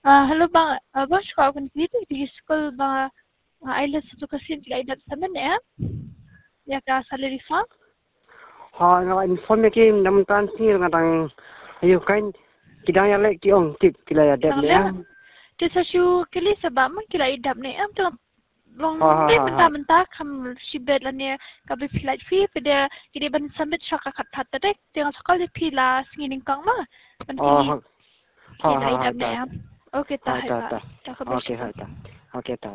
Halo bang, bang suka aku di school bang IELTS education tidak ada sama ya? Ya ke salary farm? Nga inform ke nam tan si ngatang ayo kain kidang ya lek kiong tip kila ya dep ne. Di sasu kili sebab man kila idap ne am tu long ni mentah kam sibet lah ne kabe flight fee pada kini ban sambil syaka kat hat tadi tengah sekolah pila singining kang mah. Penting kila idap ne am. Okay ta. Okay ta.